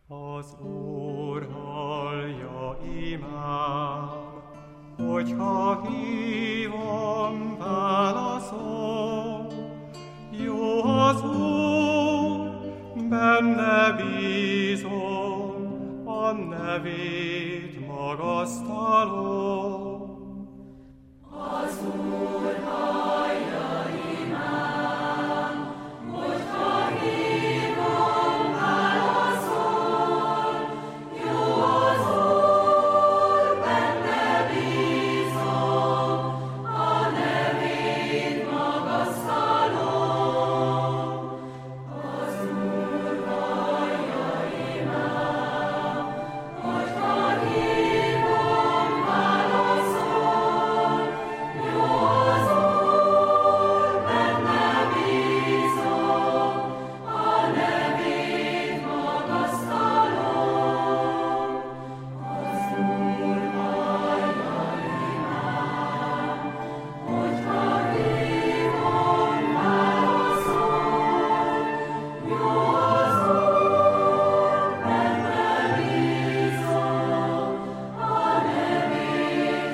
Az Úr hallja imám, hogyha hívom, válaszol. Jó az Úr, benne bízom, a nevét magasztalom. Az Úr hallja imám, hogyha hívom, válaszol. Jó az Úr, benne bízom, a nevét magasztalom. Az Úr hallja imám, hogyha hívom, válaszol. Jó az Úr, benne bízom, a nevét magasztalom. Az Úr hallja imám, hogyha hívom, válaszol. Jó az Úr, benne bízom, a nevét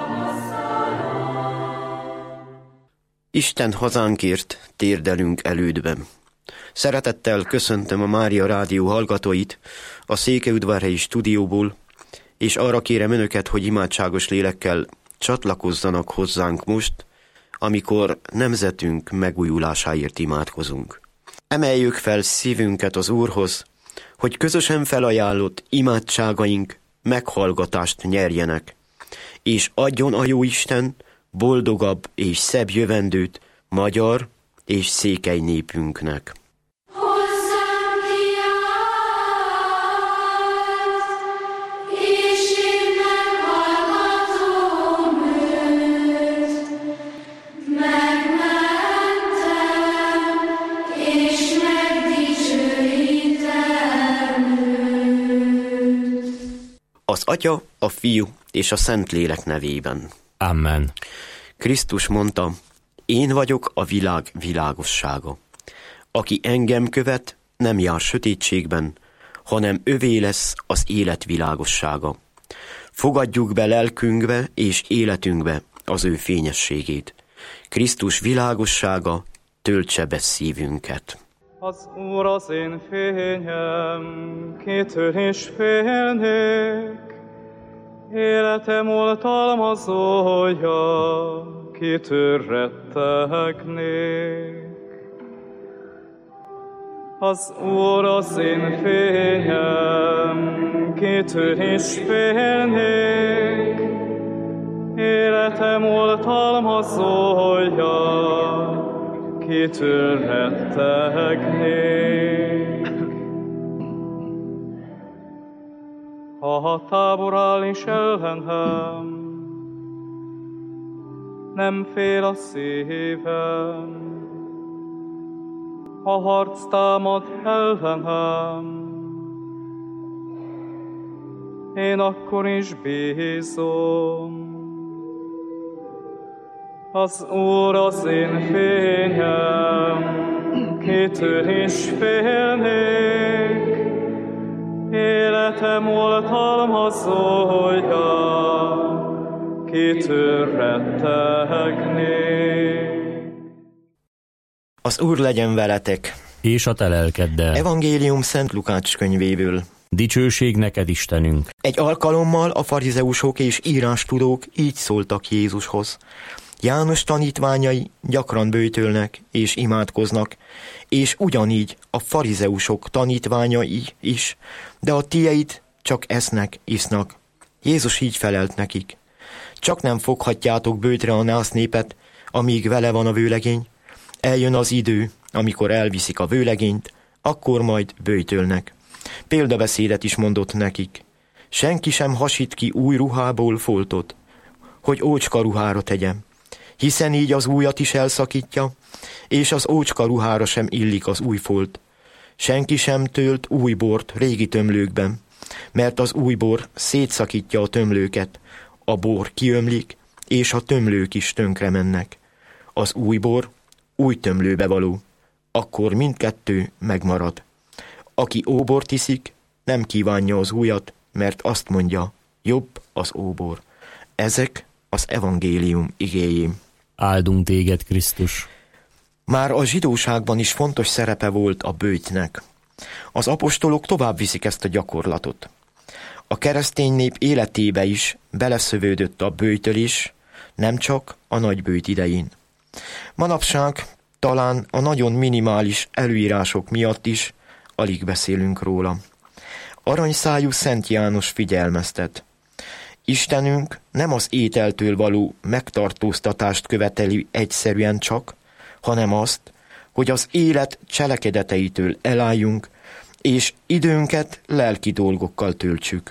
magasztalom. Isten hazánkért térdelünk elődben. Szeretettel köszöntöm a Mária Rádió hallgatóit a Székelyudvarhelyi stúdióból, és arra kérem önöket, hogy imádságos lélekkel csatlakozzanak hozzánk most, amikor nemzetünk megújulásáért imádkozunk. Emeljük fel szívünket az Úrhoz, hogy közösen felajánlott imádságaink meghallgatást nyerjenek, és adjon a Jóisten boldogabb és szebb jövendőt magyar és székely népünknek. Hozzám kiállt, és én meghallgatom őt. Megmentem, és megdicsőítem őt. Az Atya, a Fiú és a Szentlélek nevében. Amen. Krisztus mondta, én vagyok a világ világossága. Aki engem követ, nem jár sötétségben, hanem övé lesz az élet világossága. Fogadjuk be lelkünkbe és életünkbe az ő fényességét. Krisztus világossága töltse be szívünket. Az Úr az én fényem, kitől is félnék. Életem oltalmazója, kitől rettegnék. Az Úr az én fényem, kitől is félnék. Életem oltalmazója, kitől rettegnék. Ha tábor áll is ellenem, nem fél a szívem. Ha harc támad ellenem, én akkor is bízom. Az Úr az én fényem, kitől is félnék. Életem oltalmazója, kitől rettegnék. Az Úr legyen veletek! És a te lelkeddel. Evangélium Szent Lukács könyvéből. Dicsőség neked, Istenünk! Egy alkalommal a farizeusok és írástudók így szóltak Jézushoz. János tanítványai gyakran böjtölnek és imádkoznak, és ugyanígy a farizeusok tanítványai is, de a tieid csak esznek, isznak. Jézus így felelt nekik. Csak nem foghatjátok böjtre a násznépet, amíg vele van a vőlegény. Eljön az idő, amikor elviszik a vőlegényt, akkor majd böjtölnek. Példabeszédet is mondott nekik. Senki sem hasít ki új ruhából foltot, hogy ócska ruhára tegye, hiszen így az újat is elszakítja, és az ócska ruhára sem illik az új folt. Senki sem tölt új bort régi tömlőkben, mert az új bor szétszakítja a tömlőket, a bor kiömlik, és a tömlők is tönkre mennek. Az új bor új tömlőbe való, akkor mindkettő megmarad. Aki óbort iszik, nem kívánja az újat, mert azt mondja, jobb az óbor. Ezek az evangélium igéi. Áldunk téged, Krisztus! Már a zsidóságban is fontos szerepe volt a böjtnek. Az apostolok tovább viszik ezt a gyakorlatot. A keresztény nép életébe is beleszövődött a böjtölés, nem csak a nagyböjt idején. Manapság talán a nagyon minimális előírások miatt is alig beszélünk róla. Aranyszájú Szent János figyelmeztet. Istenünk nem az ételtől való megtartóztatást követeli egyszerűen csak, hanem azt, hogy az élet cselekedeteitől elálljunk, és időnket lelki dolgokkal töltsük.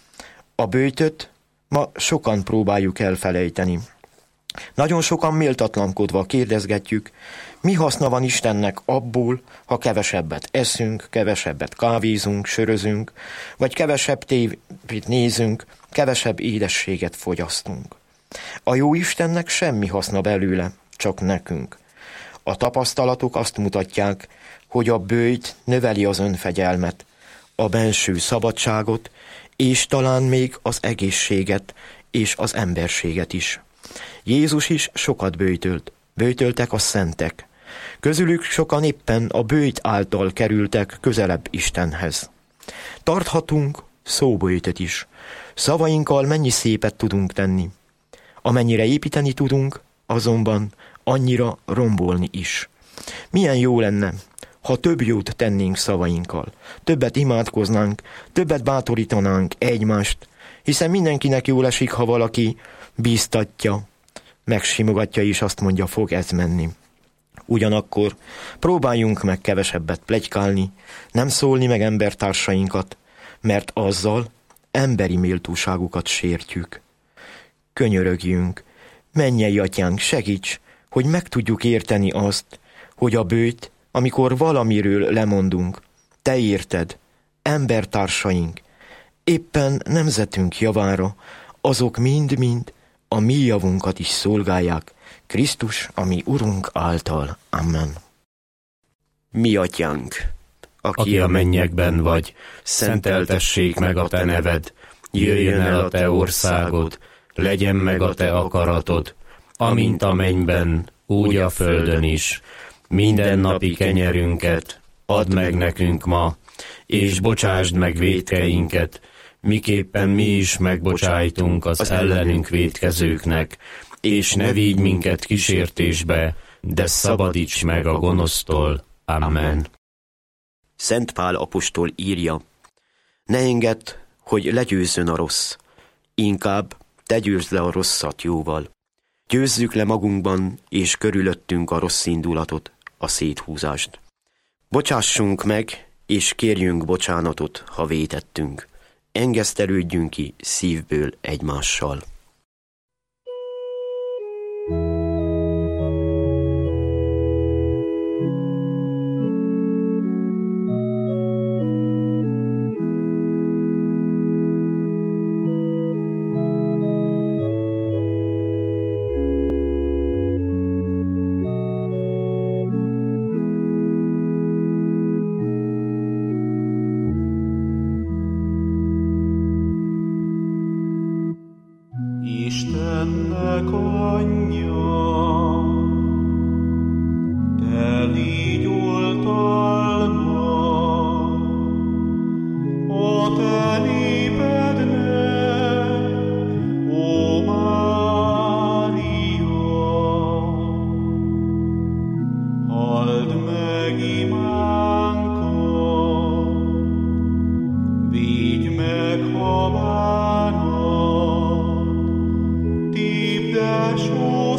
A böjtöt ma sokan próbáljuk elfelejteni. Nagyon sokan méltatlankodva kérdezgetjük, mi haszna van Istennek abból, ha kevesebbet eszünk, kevesebbet kávézunk, sörözünk, vagy kevesebb tévét nézünk, kevesebb édességet fogyasztunk. A jó Istennek semmi haszna belőle, csak nekünk. A tapasztalatok azt mutatják, hogy a böjt növeli az önfegyelmet, a benső szabadságot, és talán még az egészséget és az emberséget is. Jézus is sokat böjtölt, böjtöltek a szentek. Közülük sokan éppen a böjt által kerültek közelebb Istenhez. Tarthatunk szóböjtöt is. Szavainkkal mennyi szépet tudunk tenni. Amennyire építeni tudunk, azonban annyira rombolni is. Milyen jó lenne, ha több jót tennénk szavainkkal, többet imádkoznánk, többet bátorítanánk egymást, hiszen mindenkinek jól esik, ha valaki bíztatja, megsimogatja és azt mondja, fog ez menni. Ugyanakkor próbáljunk meg kevesebbet pletykálni, nem szólni meg embertársainkat, mert azzal emberi méltóságukat sértjük. Könyörögjünk, mennyei atyánk, segíts, hogy meg tudjuk érteni azt, hogy a böjt, amikor valamiről lemondunk, te érted, embertársaink, éppen nemzetünk javára, azok mind-mind a mi javunkat is szolgálják, Krisztus, a mi Urunk által. Amen. Mi atyánk, aki a mennyekben vagy, szenteltessék meg a te neved, jöjjön el a te országod, legyen meg a te akaratod, amint a mennyben, úgy a földön is. Minden napi kenyerünket add meg nekünk ma, és bocsásd meg vétkeinket, miképpen mi is megbocsájtunk az ellenünk vétkezőknek, és ne vigy minket kísértésbe, de szabadíts meg a gonosztól. Amen. Szent Pál apostol írja, ne engedd, hogy legyőzzön a rossz, inkább te győzd le a rosszat jóval. Győzzük le magunkban és körülöttünk a rossz indulatot, a széthúzást. Bocsássunk meg, és kérjünk bocsánatot, ha vétettünk. Engesztelődjünk ki szívből egymással. Istennek anyja, te légy oltalma a te népednek, ó Mária. Halld meg imánkat, védj meg, ha bánat, ó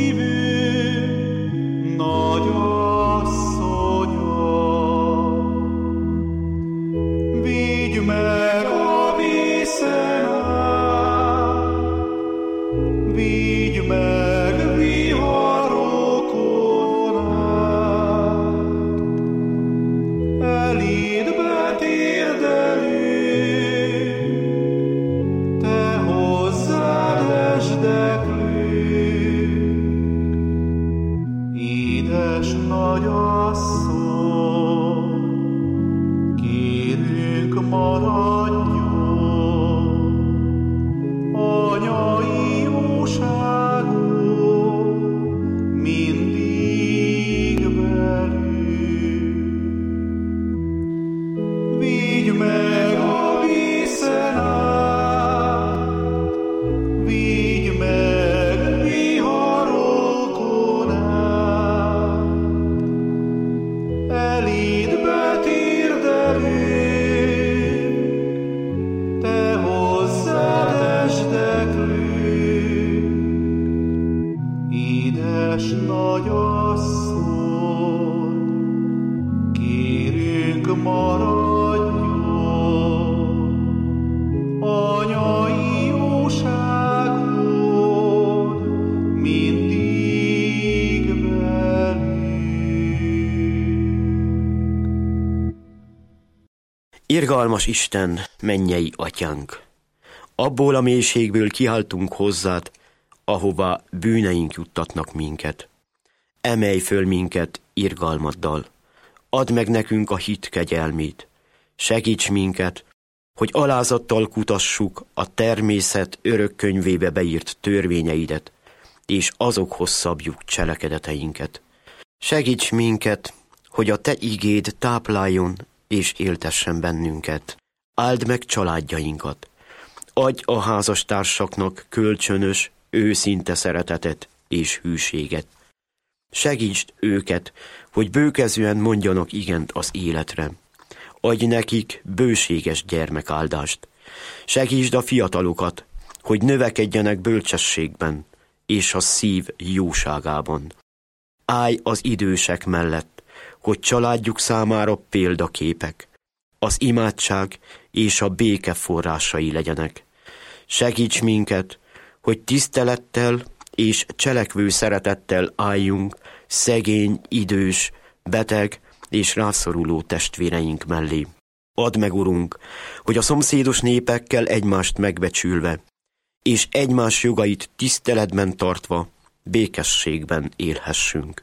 szívünk nagy asszonya. Vigy meg a vészen át, vigy meg viharokon át, eléd betérdelünk, te hozzád esdeklünk. Édes nagyasszony, kérünk maradjon, anyai jóságod mindig velünk. Vigy meg a vízen át, vigy meg viharokon át, eléd betérdelünk, te hozzád esdeklünk. Édes nagyasszony, kérünk maradjon, anyai jóságod mindig velünk. Irgalmas Isten, mennyei atyánk! Abból a mélységből kiáltunk hozzád, ahová bűneink juttatnak minket. Emelj föl minket irgalmaddal, add meg nekünk a hit kegyelmét, segíts minket, hogy alázattal kutassuk a természet örök könyvébe beírt törvényeidet, és azokhoz szabjuk cselekedeteinket. Segíts minket, hogy a te igéd tápláljon és éltessen bennünket. Áld meg családjainkat. Adj a házastársaknak kölcsönös, őszinte szeretetet és hűséget. Segítsd őket, hogy bőkezően mondjanak igent az életre. Adj nekik bőséges gyermekáldást. Segítsd a fiatalokat, hogy növekedjenek bölcsességben és a szív jóságában. Állj az idősek mellett, hogy családjuk számára példaképek, az imádság és a béke forrásai legyenek. Segíts minket, hogy tisztelettel és cselekvő szeretettel álljunk szegény, idős, beteg és rászoruló testvéreink mellé. Add meg, Urunk, hogy a szomszédos népekkel egymást megbecsülve, és egymás jogait tiszteletben tartva, békességben élhessünk.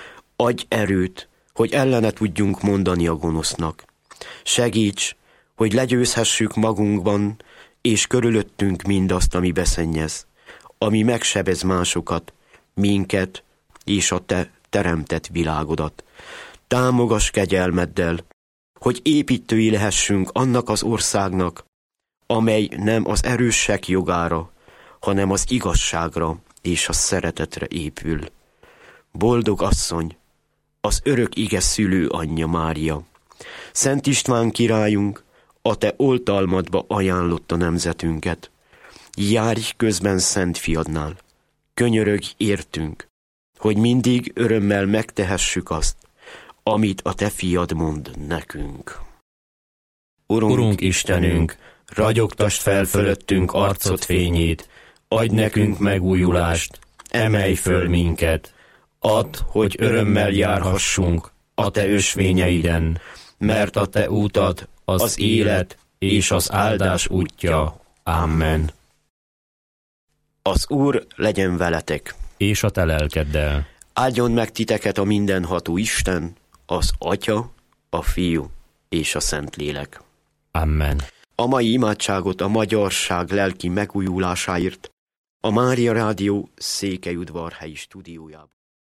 Adj erőt, hogy ellene tudjunk mondani a gonosznak. Segíts, hogy legyőzhessük magunkban és körülöttünk mindazt, ami beszennyez, ami megsebez másokat, minket és a te teremtett világodat. Támogass kegyelmeddel, hogy építői lehessünk annak az országnak, amely nem az erősek jogára, hanem az igazságra és a szeretetre épül. Boldog asszony, az örök ige szülő anyja Mária, Szent István királyunk, a te oltalmadba ajánlotta nemzetünket. Járj közben Szent Fiadnál, könyörögj értünk, hogy mindig örömmel megtehessük azt, amit a te fiad mond nekünk. Urunk Istenünk, ragyogtasd fel fölöttünk arcod fényét, adj nekünk megújulást, emelj föl minket, add, hogy örömmel járhassunk a te ösvényeiden, mert a te útad az élet és az áldás útja. Amen. Az Úr legyen veletek, És a te lelkeddel. áldjon meg titeket a mindenható Isten, az Atya, a Fiú és a Szentlélek. Amen. A mai imádságot a magyarság lelki megújulásáért a Mária Rádió Székelyudvarhelyi stúdiójában.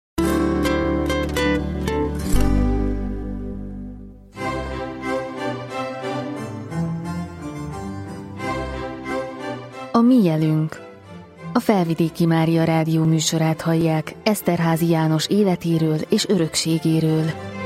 A mi jelünk. A Felvidéki Mária Rádió műsorát hallják Eszterházy János életéről és örökségéről.